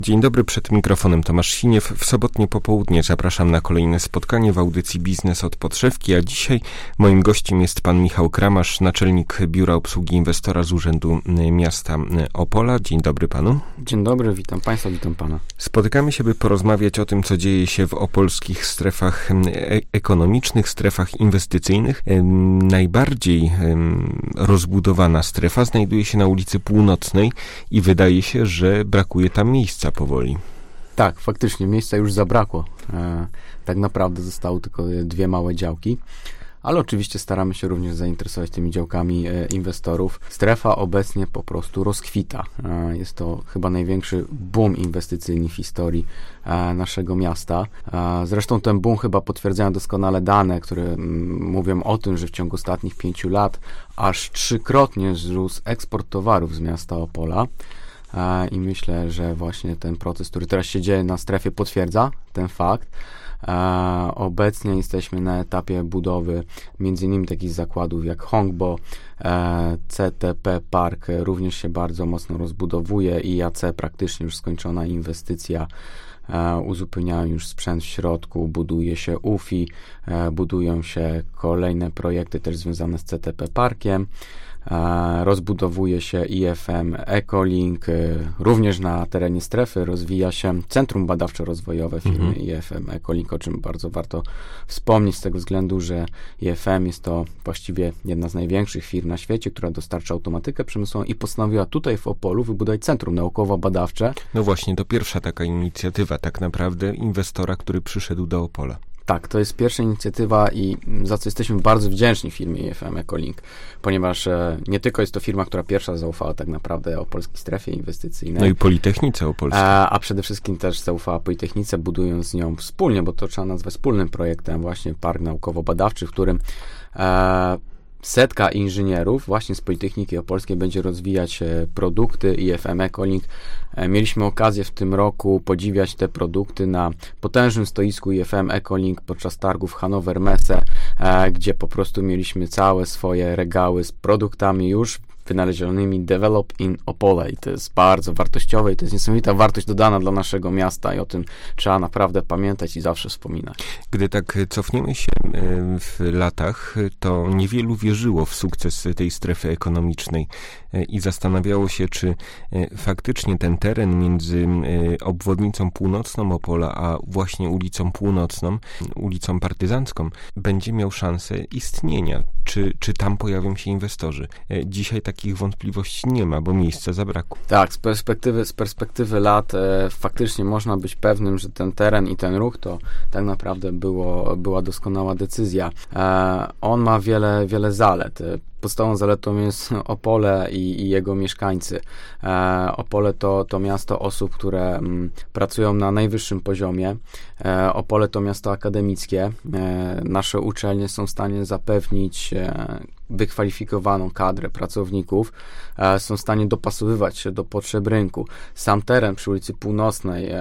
Dzień dobry, przed mikrofonem Tomasz Siniew. W sobotnie popołudnie zapraszam na kolejne spotkanie w audycji Biznes od Podszewki, a dzisiaj moim gościem jest pan Michał Kramasz, naczelnik Biura Obsługi Inwestora z Urzędu Miasta Opola. Dzień dobry panu. Dzień dobry, witam państwa, witam pana. Spotykamy się, by porozmawiać o tym, co dzieje się w opolskich strefach ekonomicznych, strefach inwestycyjnych. Najbardziej rozbudowana strefa znajduje się na ulicy Północnej i wydaje się, że brakuje tam miejsca powoli. Tak, faktycznie miejsca już zabrakło. Tak naprawdę zostały tylko dwie małe działki, ale oczywiście staramy się również zainteresować tymi działkami inwestorów. Strefa obecnie po prostu rozkwita. Jest to chyba największy boom inwestycyjny w historii naszego miasta. Zresztą ten boom chyba potwierdzają doskonale dane, które mówią o tym, że w ciągu ostatnich 5 lat aż 3-krotnie wzrósł eksport towarów z miasta Opola. I myślę, że właśnie ten proces, który teraz się dzieje na strefie, potwierdza ten fakt. Obecnie jesteśmy na etapie budowy m.in. takich zakładów jak Hongbo, CTP Park również się bardzo mocno rozbudowuje, IAC praktycznie już skończona inwestycja, uzupełniają już sprzęt w środku, buduje się UFI, budują się kolejne projekty też związane z CTP Parkiem. Rozbudowuje się IFM Ecolink, również na terenie strefy rozwija się Centrum Badawczo-Rozwojowe firmy IFM Ecolink, o czym bardzo warto wspomnieć z tego względu, że IFM jest to właściwie jedna z największych firm na świecie, która dostarcza automatykę przemysłową i postanowiła tutaj w Opolu wybudować centrum naukowo-badawcze. No właśnie, to pierwsza taka inicjatywa tak naprawdę inwestora, który przyszedł do Opola. Tak, to jest pierwsza inicjatywa i za co jesteśmy bardzo wdzięczni firmie IFM Ecolink, ponieważ nie tylko jest to firma, która pierwsza zaufała tak naprawdę opolskiej strefie inwestycyjnej. No i Politechnice Opolskiej. A przede wszystkim też zaufała Politechnice, budując z nią wspólnie, bo to trzeba nazwać wspólnym projektem, właśnie park naukowo-badawczy, w którym setka inżynierów właśnie z Politechniki Opolskiej będzie rozwijać produkty IFM Ecolink. Mieliśmy okazję w tym roku podziwiać te produkty na potężnym stoisku IFM Ecolink podczas targów Hannover Messe, gdzie po prostu mieliśmy całe swoje regały z produktami już wynalezionymi Develop in Opole i to jest bardzo wartościowe i to jest niesamowita wartość dodana dla naszego miasta i o tym trzeba naprawdę pamiętać i zawsze wspominać. Gdy tak cofniemy się w latach, to niewielu wierzyło w sukces tej strefy ekonomicznej i zastanawiało się, czy faktycznie ten teren między obwodnicą północną Opola, a właśnie ulicą Północną, ulicą Partyzancką, będzie miał szansę istnienia. Czy tam pojawią się inwestorzy? Dzisiaj takich wątpliwości nie ma, bo miejsca zabrakło. Tak, z perspektywy lat faktycznie można być pewnym, że ten teren i ten ruch to tak naprawdę była doskonała decyzja. On ma wiele zalet. Podstawową zaletą jest Opole i jego mieszkańcy. Opole to miasto osób, które pracują na najwyższym poziomie. Opole to miasto akademickie. Nasze uczelnie są w stanie zapewnić wykwalifikowaną kadrę pracowników, są w stanie dopasowywać się do potrzeb rynku. Sam teren przy ulicy Północnej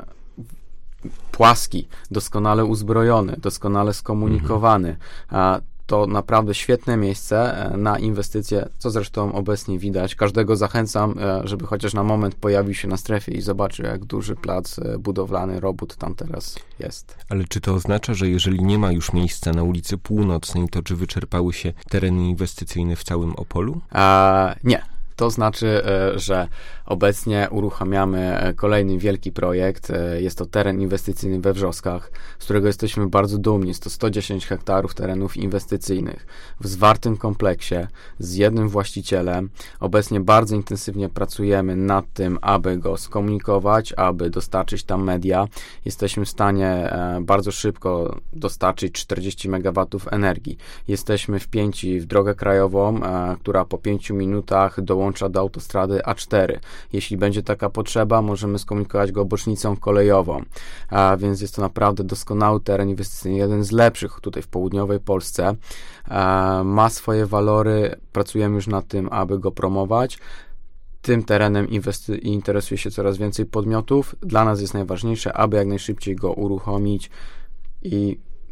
płaski, doskonale uzbrojony, doskonale skomunikowany. To naprawdę świetne miejsce na inwestycje, co zresztą obecnie widać. Każdego zachęcam, żeby chociaż na moment pojawił się na strefie i zobaczył, jak duży plac budowlany, robót tam teraz jest. Ale czy to oznacza, że jeżeli nie ma już miejsca na ulicy Północnej, to czy wyczerpały się tereny inwestycyjne w całym Opolu? Nie. To znaczy, że obecnie uruchamiamy kolejny wielki projekt. Jest to teren inwestycyjny we Wrzoskach, z którego jesteśmy bardzo dumni. Jest to 110 hektarów terenów inwestycyjnych w zwartym kompleksie z jednym właścicielem. Obecnie bardzo intensywnie pracujemy nad tym, aby go skomunikować, aby dostarczyć tam media. Jesteśmy w stanie bardzo szybko dostarczyć 40 MW energii. Jesteśmy wpięci w drogę krajową, która po 5 minutach dołącza do autostrady A4. Jeśli będzie taka potrzeba, możemy skomunikować go bocznicą kolejową. Więc jest to naprawdę doskonały teren inwestycyjny, jeden z lepszych tutaj w południowej Polsce. Ma swoje walory, pracujemy już nad tym, aby go promować. Tym terenem interesuje się coraz więcej podmiotów. Dla nas jest najważniejsze, aby jak najszybciej go uruchomić i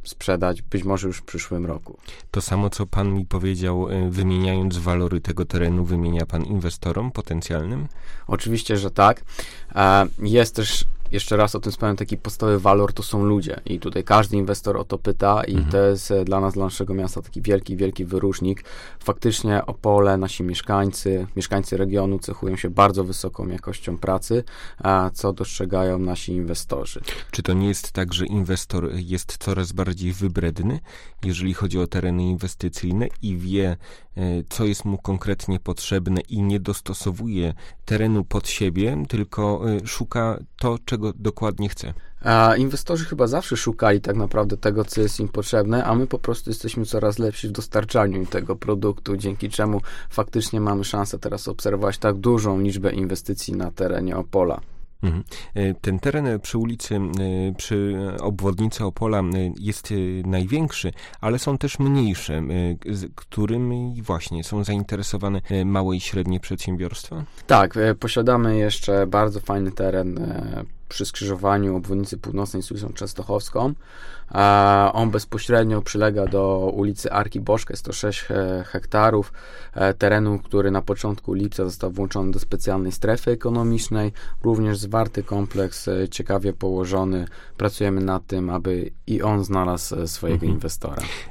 sprzedać, być może już w przyszłym roku. To samo, co pan mi powiedział, wymieniając walory tego terenu, wymienia pan inwestorom potencjalnym? Oczywiście, że tak. Jest też, jeszcze raz o tym wspomnę, taki podstawowy walor to są ludzie i tutaj każdy inwestor o to pyta i to jest dla nas, dla naszego miasta taki wielki, wielki wyróżnik. Faktycznie Opole, nasi mieszkańcy regionu cechują się bardzo wysoką jakością pracy, co dostrzegają nasi inwestorzy. Czy to nie jest tak, że inwestor jest coraz bardziej wybredny, jeżeli chodzi o tereny inwestycyjne i wie, co jest mu konkretnie potrzebne i nie dostosowuje terenu pod siebie, tylko szuka to, czego dokładnie chce? Inwestorzy chyba zawsze szukali tak naprawdę tego, co jest im potrzebne, a my po prostu jesteśmy coraz lepsi w dostarczaniu im tego produktu, dzięki czemu faktycznie mamy szansę teraz obserwować tak dużą liczbę inwestycji na terenie Opola. Ten teren przy ulicy, przy obwodnicy Opola jest największy, ale są też mniejsze, którymi właśnie są zainteresowane małe i średnie przedsiębiorstwa? Tak, posiadamy jeszcze bardzo fajny teren przy skrzyżowaniu obwodnicy północnej z ulicą Częstochowską. On bezpośrednio przylega do ulicy Arki Bożka, jest to 6 hektarów terenu, który na początku lipca został włączony do specjalnej strefy ekonomicznej, również zwarty kompleks, ciekawie położony. Pracujemy nad tym, aby i on znalazł swojego inwestora.